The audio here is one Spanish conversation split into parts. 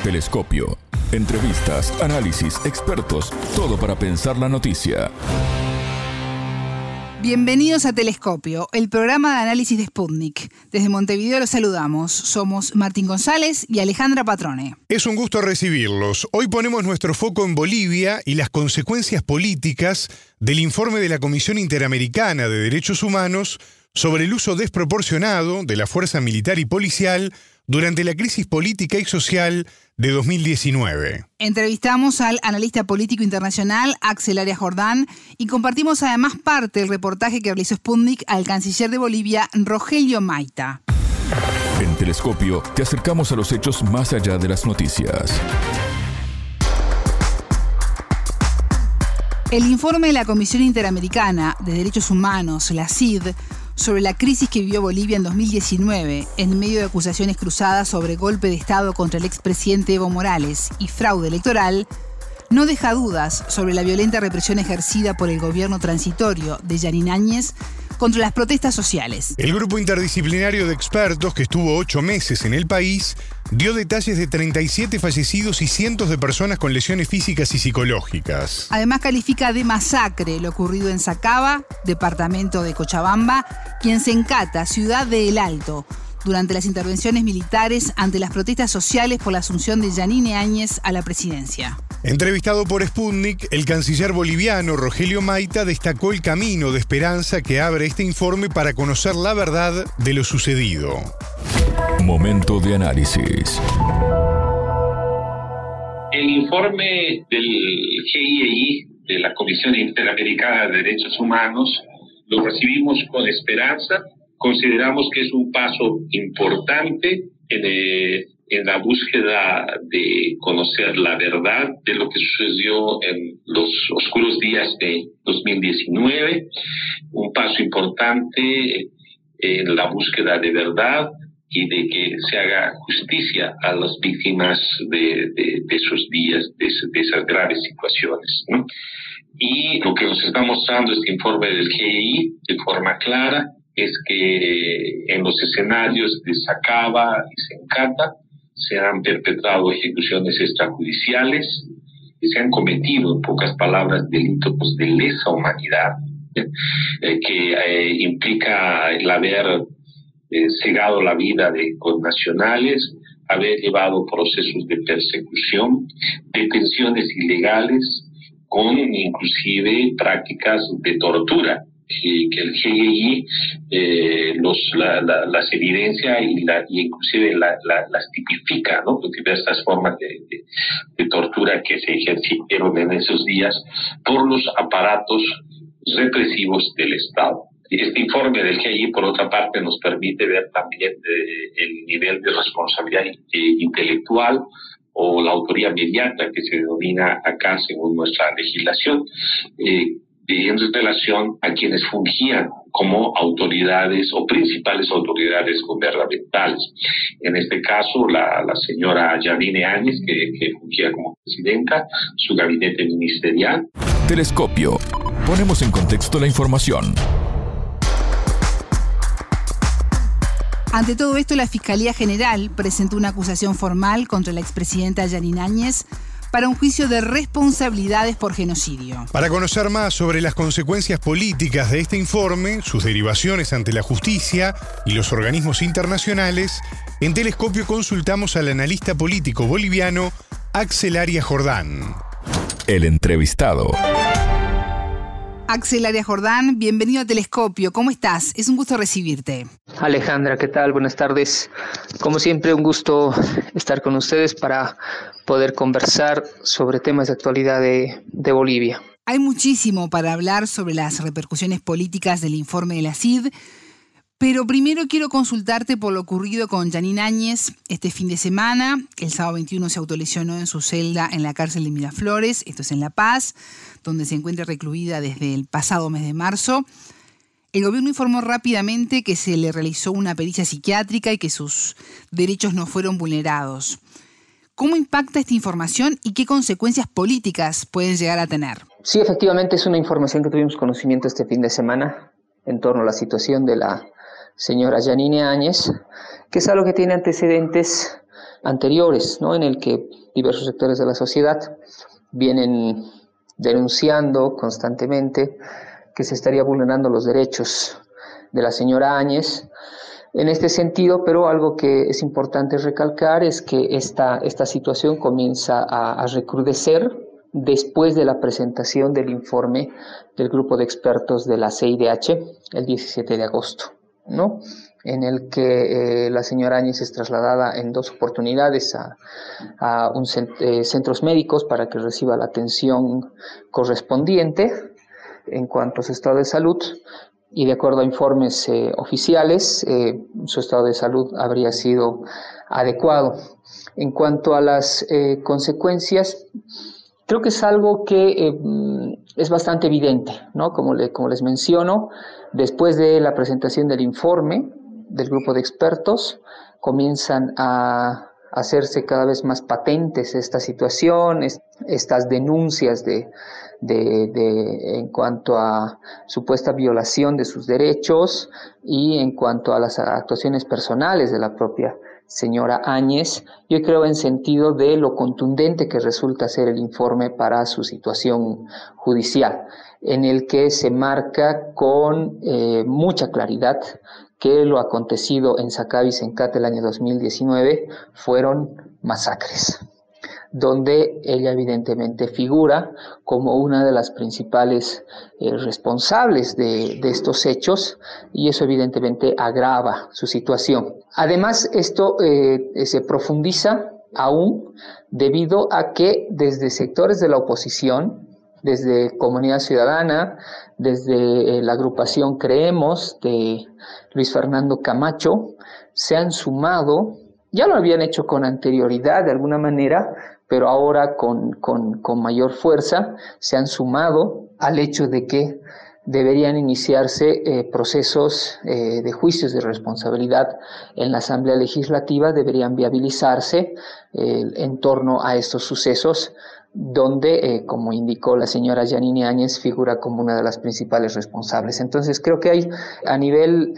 Telescopio. Entrevistas, análisis, expertos, todo para pensar la noticia. Bienvenidos a Telescopio, el programa de análisis de Sputnik. Desde Montevideo los saludamos. Somos Martín González y Alejandra Patrone. Es un gusto recibirlos. Hoy ponemos nuestro foco en Bolivia y las consecuencias políticas del informe de la Comisión Interamericana de Derechos Humanos sobre el uso desproporcionado de la fuerza militar y policial durante la crisis política y social de 2019. Entrevistamos al analista político internacional Axel Arias Jordán y compartimos además parte del reportaje que realizó Sputnik al canciller de Bolivia, Rogelio Mayta. En Telescopio te acercamos a los hechos más allá de las noticias. El informe de la Comisión Interamericana de Derechos Humanos, la CID, sobre la crisis que vivió Bolivia en 2019, en medio de acusaciones cruzadas sobre golpe de Estado contra el expresidente Evo Morales y fraude electoral, no deja dudas sobre la violenta represión ejercida por el gobierno transitorio de Jeanine Áñez contra las protestas sociales. El grupo interdisciplinario de expertos que estuvo 8 meses en el país dio detalles de 37 fallecidos y cientos de personas con lesiones físicas y psicológicas. Además califica de masacre lo ocurrido en Sacaba, departamento de Cochabamba, quien se encata, ciudad de El Alto, durante las intervenciones militares ante las protestas sociales por la asunción de Jeanine Áñez a la presidencia. Entrevistado por Sputnik, el canciller boliviano Rogelio Mayta destacó el camino de esperanza que abre este informe para conocer la verdad de lo sucedido. Momento de análisis. El informe del GIEI, de la Comisión Interamericana de Derechos Humanos, lo recibimos con esperanza. Consideramos que es un paso importante en la búsqueda de conocer la verdad de lo que sucedió en los oscuros días de 2019, un paso importante en la búsqueda de verdad y de que se haga justicia a las víctimas de esos días, de esas graves situaciones, ¿no? Y lo que nos está mostrando este informe del GIEI de forma clara es que en los escenarios de Sacaba y Sencata se han perpetrado ejecuciones extrajudiciales y se han cometido, en pocas palabras, delitos de lesa humanidad, que implica el haber cegado la vida de connacionales, haber llevado procesos de persecución, detenciones ilegales, con inclusive prácticas de tortura, que el GIEI las evidencia y inclusive las tipifica, ¿no? Con diversas formas de tortura que se ejercieron en esos días por los aparatos represivos del Estado. Este informe del GIEI, por otra parte, nos permite ver también el nivel de responsabilidad intelectual o la autoría inmediata que se denomina acá según nuestra legislación, en relación a quienes fungían como autoridades o principales autoridades gubernamentales. En este caso, la señora Jeanine Áñez, que fungía como presidenta, su gabinete ministerial. Telescopio. Ponemos en contexto la información. Ante todo esto, la Fiscalía General presentó una acusación formal contra la expresidenta Jeanine Áñez para un juicio de responsabilidades por genocidio. Para conocer más sobre las consecuencias políticas de este informe, sus derivaciones ante la justicia y los organismos internacionales, en Telescopio consultamos al analista político boliviano Axel Arias Jordán. El entrevistado. Axel Arias Jordán, bienvenido a Telescopio. ¿Cómo estás? Es un gusto recibirte. Alejandra, ¿qué tal? Buenas tardes. Como siempre, un gusto estar con ustedes para poder conversar sobre temas de actualidad de Bolivia. Hay muchísimo para hablar sobre las repercusiones políticas del informe de la CID, pero primero quiero consultarte por lo ocurrido con Jeanine Áñez este fin de semana. El sábado 21 se autolesionó en su celda en la cárcel de Miraflores, esto es en La Paz, donde se encuentra recluida desde el pasado mes de marzo. El gobierno informó rápidamente que se le realizó una pericia psiquiátrica y que sus derechos no fueron vulnerados. ¿Cómo impacta esta información y qué consecuencias políticas pueden llegar a tener? Sí, efectivamente es una información que tuvimos conocimiento este fin de semana en torno a la situación de la señora Jeanine Áñez, que es algo que tiene antecedentes anteriores, ¿no? En el que diversos sectores de la sociedad vienen denunciando constantemente que se estaría vulnerando los derechos de la señora Áñez. En este sentido, pero algo que es importante recalcar es que esta situación comienza a recrudecer después de la presentación del informe del grupo de expertos de la CIDH el 17 de agosto, ¿no? En el que la señora Áñez es trasladada en 2 oportunidades a centros médicos para que reciba la atención correspondiente en cuanto a su estado de salud, y de acuerdo a informes oficiales, su estado de salud habría sido adecuado. En cuanto a las consecuencias, creo que es algo que es bastante evidente, ¿no? Como les menciono, después de la presentación del informe del grupo de expertos, comienzan a hacerse cada vez más patentes esta situación, estas denuncias en cuanto a supuesta violación de sus derechos y en cuanto a las actuaciones personales de la propia señora Áñez. Yo creo en sentido de lo contundente que resulta ser el informe para su situación judicial, en el que se marca con mucha claridad que lo acontecido en Sacaba y Sencate el año 2019 fueron masacres, donde ella evidentemente figura como una de las principales responsables de estos hechos, y eso evidentemente agrava su situación. Además, esto se profundiza aún debido a que desde sectores de la oposición, desde Comunidad Ciudadana, desde la agrupación Creemos de Luis Fernando Camacho, se han sumado, ya lo habían hecho con anterioridad de alguna manera, pero ahora con mayor fuerza, se han sumado al hecho de que deberían iniciarse procesos de juicios de responsabilidad en la Asamblea Legislativa, deberían viabilizarse en torno a estos sucesos, donde, como indicó la señora Yanine Áñez, figura como una de las principales responsables. Entonces, creo que hay, a nivel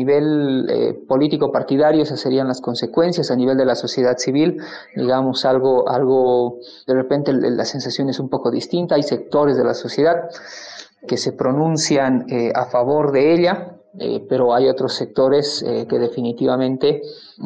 político partidario, esas serían las consecuencias. A nivel de la sociedad civil, digamos, algo de repente la sensación es un poco distinta. Hay sectores de la sociedad que se pronuncian a favor de ella, pero hay otros sectores que definitivamente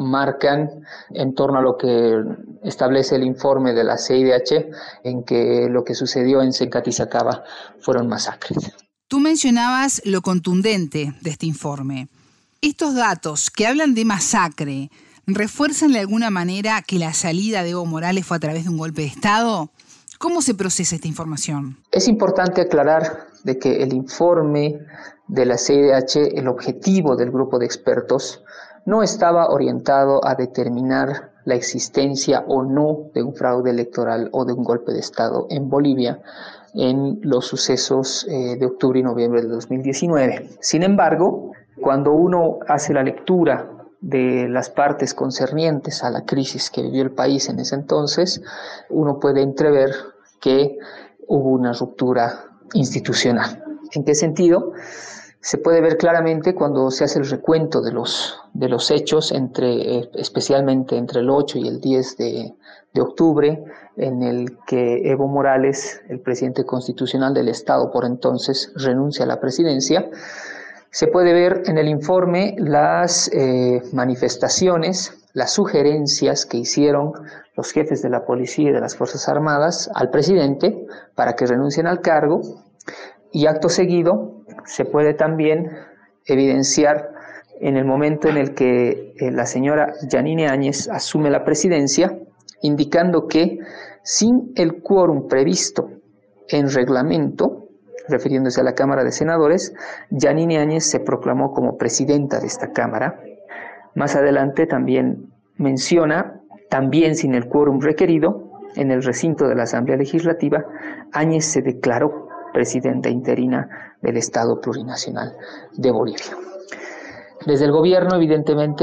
marcan en torno a lo que establece el informe de la CIDH, en que lo que sucedió en Sencate y Sacaba fueron masacres. Tú mencionabas lo contundente de este informe. Estos datos que hablan de masacre, ¿refuerzan de alguna manera que la salida de Evo Morales fue a través de un golpe de Estado? ¿Cómo se procesa esta información? Es importante aclarar de que el informe de la CIDH, el objetivo del grupo de expertos, no estaba orientado a determinar la existencia o no de un fraude electoral o de un golpe de Estado en Bolivia en los sucesos de octubre y noviembre de 2019. Sin embargo, cuando uno hace la lectura de las partes concernientes a la crisis que vivió el país en ese entonces, uno puede entrever que hubo una ruptura institucional. ¿En qué sentido? Se puede ver claramente cuando se hace el recuento de los hechos, especialmente entre el 8 y el 10 de octubre, en el que Evo Morales, el presidente constitucional del Estado por entonces, renuncia a la presidencia. Se puede ver en el informe las manifestaciones, las sugerencias que hicieron los jefes de la policía y de las Fuerzas Armadas al presidente para que renuncien al cargo, y acto seguido se puede también evidenciar en el momento en el que la señora Yanine Áñez asume la presidencia, indicando que sin el quórum previsto en reglamento, refiriéndose a la Cámara de Senadores, Yanine Áñez se proclamó como presidenta de esta Cámara. Más adelante también menciona, también sin el quórum requerido, en el recinto de la Asamblea Legislativa, Áñez se declaró presidenta interina del Estado Plurinacional de Bolivia. Desde el gobierno, evidentemente,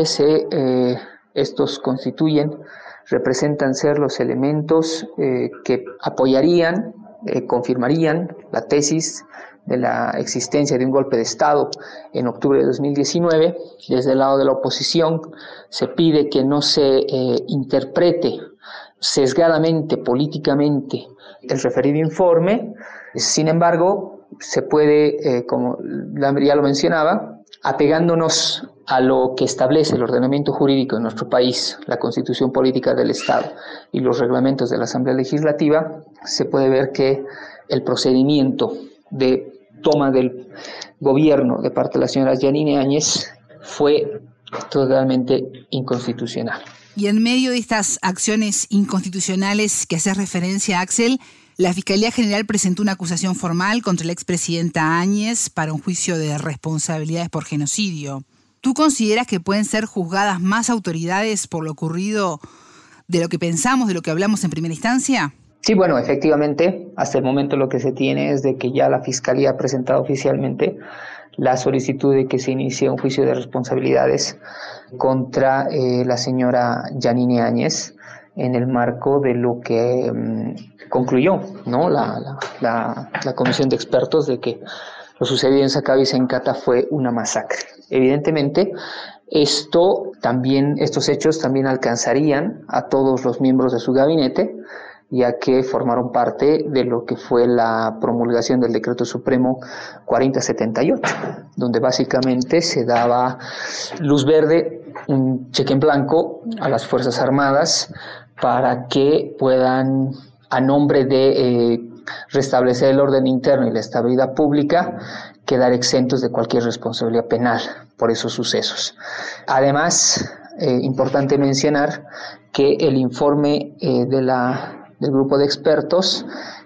estos representan ser los elementos que apoyarían, confirmarían la tesis de la existencia de un golpe de Estado en octubre de 2019, desde el lado de la oposición se pide que no se interprete sesgadamente, políticamente, el referido informe. Sin embargo, se puede, como ya lo mencionaba, apegándonos a lo que establece el ordenamiento jurídico de nuestro país, la Constitución Política del Estado y los reglamentos de la Asamblea Legislativa, se puede ver que el procedimiento de toma del gobierno de parte de la señora Yanine Áñez fue totalmente inconstitucional. Y en medio de estas acciones inconstitucionales que hace referencia, Axel, la Fiscalía General presentó una acusación formal contra la expresidenta Áñez para un juicio de responsabilidades por genocidio. ¿Tú consideras que pueden ser juzgadas más autoridades por lo ocurrido de lo que pensamos, de lo que hablamos en primera instancia? Sí, bueno, efectivamente, hasta el momento lo que se tiene es de que ya la Fiscalía ha presentado oficialmente la solicitud de que se inicie un juicio de responsabilidades contra la señora Yanine Áñez en el marco de lo que concluyó, ¿no? la comisión de expertos de que lo sucedido en Sacaba y Sencata fue una masacre. Evidentemente, estos hechos también alcanzarían a todos los miembros de su gabinete, ya que formaron parte de lo que fue la promulgación del Decreto Supremo 4078, donde básicamente se daba luz verde, un cheque en blanco a las Fuerzas Armadas para que puedan, a nombre de restablecer el orden interno y la estabilidad pública, quedar exentos de cualquier responsabilidad penal por esos sucesos. Además, importante mencionar que el informe del grupo de expertos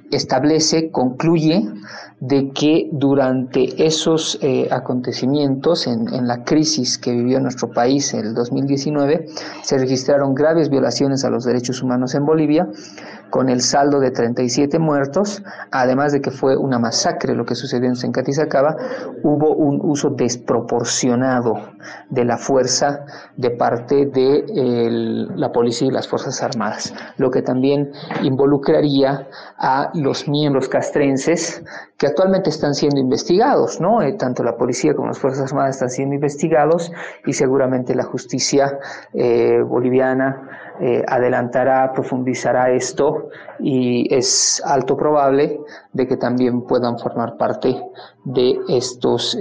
concluye de que durante esos acontecimientos, en la crisis que vivió nuestro país en el 2019, se registraron graves violaciones a los derechos humanos en Bolivia, con el saldo de 37 muertos, además de que fue una masacre lo que sucedió en Sencata y Sacaba. Hubo un uso desproporcionado de la fuerza de parte de la policía y las Fuerzas Armadas, lo que también involucraría a los miembros castrenses que actualmente están siendo investigados, ¿no? Tanto la policía como las Fuerzas Armadas están siendo investigados y seguramente la justicia boliviana adelantará, profundizará esto y es alto probable de que también puedan formar parte de estos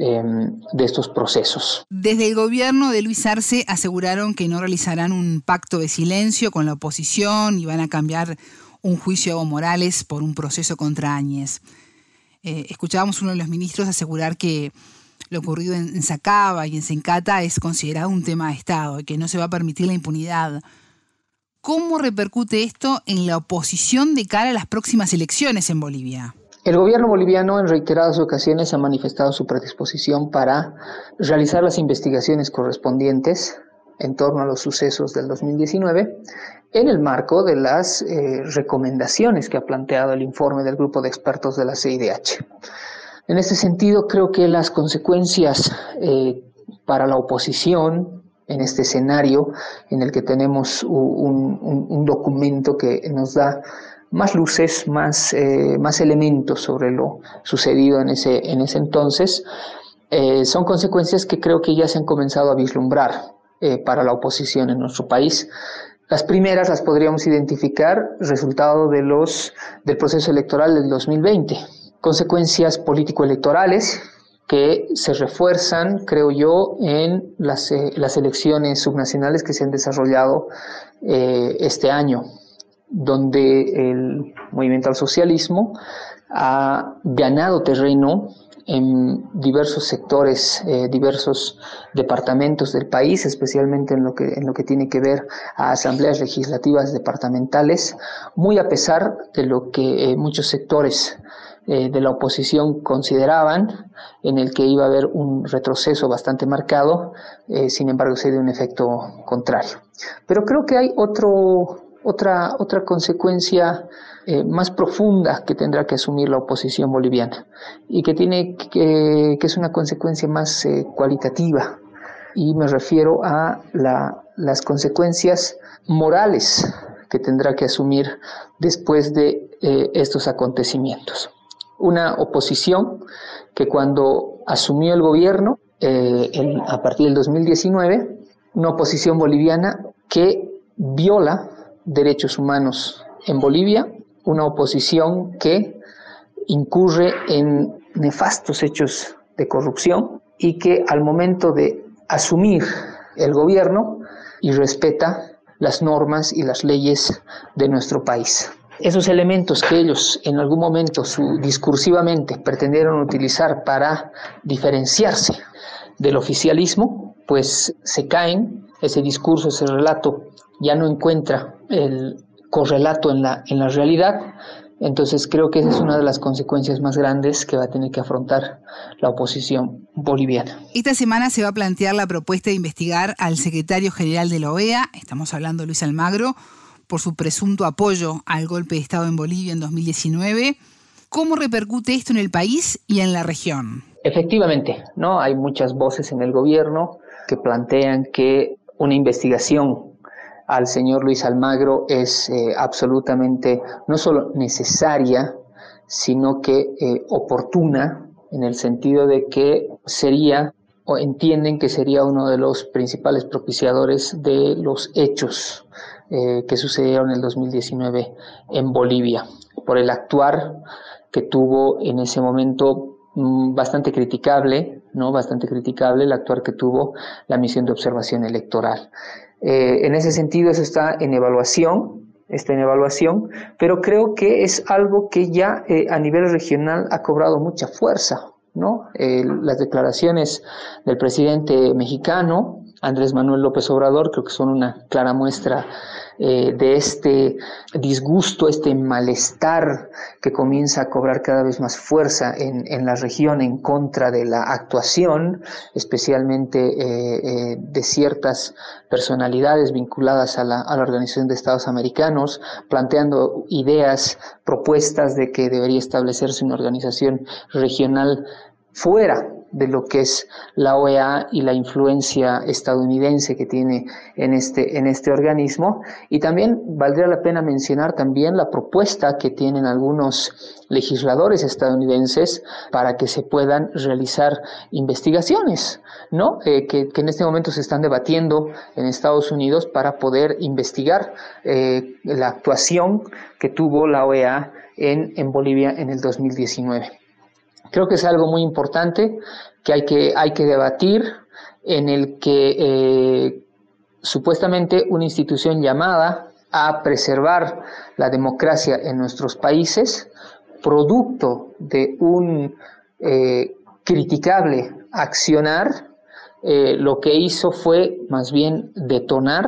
procesos. Desde el gobierno de Luis Arce aseguraron que no realizarán un pacto de silencio con la oposición y van a cambiar un juicio a Evo Morales por un proceso contra Áñez. Escuchábamos a uno de los ministros asegurar que lo ocurrido en Sacaba y en Sencata es considerado un tema de Estado y que no se va a permitir la impunidad. ¿Cómo repercute esto en la oposición de cara a las próximas elecciones en Bolivia? El gobierno boliviano en reiteradas ocasiones ha manifestado su predisposición para realizar las investigaciones correspondientes en torno a los sucesos del 2019 en el marco de las recomendaciones que ha planteado el informe del grupo de expertos de la CIDH. En este sentido, creo que las consecuencias para la oposición en este escenario en el que tenemos un documento que nos da más luces, más elementos sobre lo sucedido en ese entonces, son consecuencias que creo que ya se han comenzado a vislumbrar para la oposición en nuestro país. Las primeras las podríamos identificar resultado del proceso electoral del 2020, consecuencias político-electorales que se refuerzan, creo yo, en las elecciones subnacionales que se han desarrollado este año, donde el movimiento al socialismo ha ganado terreno en diversos sectores, diversos departamentos del país, especialmente en lo que tiene que ver a asambleas legislativas departamentales, muy a pesar de lo que muchos sectores de la oposición consideraban, en el que iba a haber un retroceso bastante marcado, sin embargo se dio un efecto contrario. Pero creo que hay otra consecuencia más profunda que tendrá que asumir la oposición boliviana y que es una consecuencia más cualitativa, y me refiero a las consecuencias morales que tendrá que asumir después de estos acontecimientos. una oposición que cuando asumió el gobierno, a partir del 2019, una oposición boliviana que viola derechos humanos en Bolivia, una oposición que incurre en nefastos hechos de corrupción y que al momento de asumir el gobierno irrespeta las normas y las leyes de nuestro país. Esos elementos que ellos en algún momento discursivamente pretendieron utilizar para diferenciarse del oficialismo, pues se caen, ese discurso, ese relato ya no encuentra el correlato en la realidad. Entonces creo que esa es una de las consecuencias más grandes que va a tener que afrontar la oposición boliviana. Esta semana se va a plantear la propuesta de investigar al secretario general de la OEA, estamos hablando de Luis Almagro, por su presunto apoyo al golpe de Estado en Bolivia en 2019. ¿Cómo repercute esto en el país y en la región? Efectivamente, ¿no? Hay muchas voces en el gobierno que plantean que una investigación al señor Luis Almagro es absolutamente no solo necesaria, sino que oportuna, en el sentido de que sería, o entienden que sería uno de los principales propiciadores de los hechos que sucedieron en el 2019 en Bolivia, por el actuar que tuvo en ese momento bastante criticable, ¿no? Bastante criticable el actuar que tuvo la misión de observación electoral. En ese sentido eso está en evaluación, pero creo que es algo que ya a nivel regional ha cobrado mucha fuerza, ¿no? Las declaraciones del presidente mexicano, Andrés Manuel López Obrador, creo que son una clara muestra de este disgusto, este malestar que comienza a cobrar cada vez más fuerza en la región en contra de la actuación, especialmente de ciertas personalidades vinculadas a la Organización de Estados Americanos, planteando ideas, propuestas de que debería establecerse una organización regional fuera de lo que es la OEA y la influencia estadounidense que tiene en este organismo. Y también valdría la pena mencionar también la propuesta que tienen algunos legisladores estadounidenses para que se puedan realizar investigaciones, ¿no? Que en este momento se están debatiendo en Estados Unidos para poder investigar la actuación que tuvo la OEA en Bolivia en el 2019. Creo que es algo muy importante que hay que debatir, en el que supuestamente una institución llamada a preservar la democracia en nuestros países, producto de un criticable accionar, lo que hizo fue más bien detonar,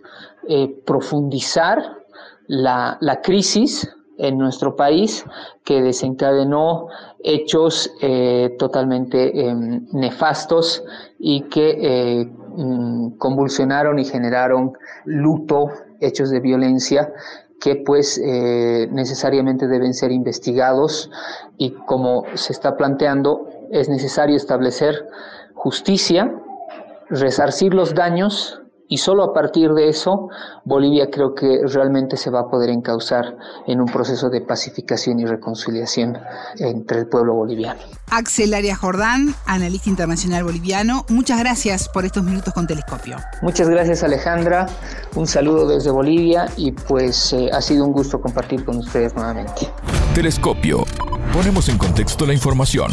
profundizar la crisis en nuestro país, que desencadenó hechos totalmente nefastos y que convulsionaron y generaron luto, hechos de violencia que pues necesariamente deben ser investigados, y como se está planteando es necesario establecer justicia, resarcir los daños, y solo a partir de eso Bolivia creo que realmente se va a poder encauzar en un proceso de pacificación y reconciliación entre el pueblo boliviano. Axel Arias Jordán, analista internacional boliviano, muchas gracias por estos minutos con Telescopio. Muchas gracias, Alejandra, un saludo desde Bolivia, y pues ha sido un gusto compartir con ustedes nuevamente. Telescopio. Ponemos en contexto la información.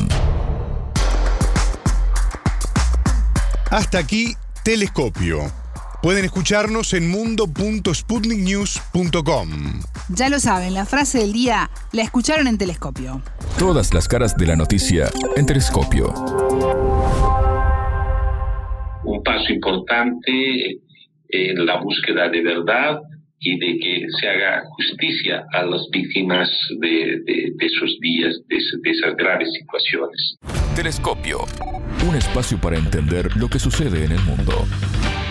Hasta aquí Telescopio. Pueden escucharnos en mundo.sputniknews.com. Ya lo saben, la frase del día la escucharon en Telescopio. Todas las caras de la noticia en Telescopio. Un paso importante en la búsqueda de verdad y de que se haga justicia a las víctimas de esos días, de esas graves situaciones. Telescopio. Un espacio para entender lo que sucede en el mundo.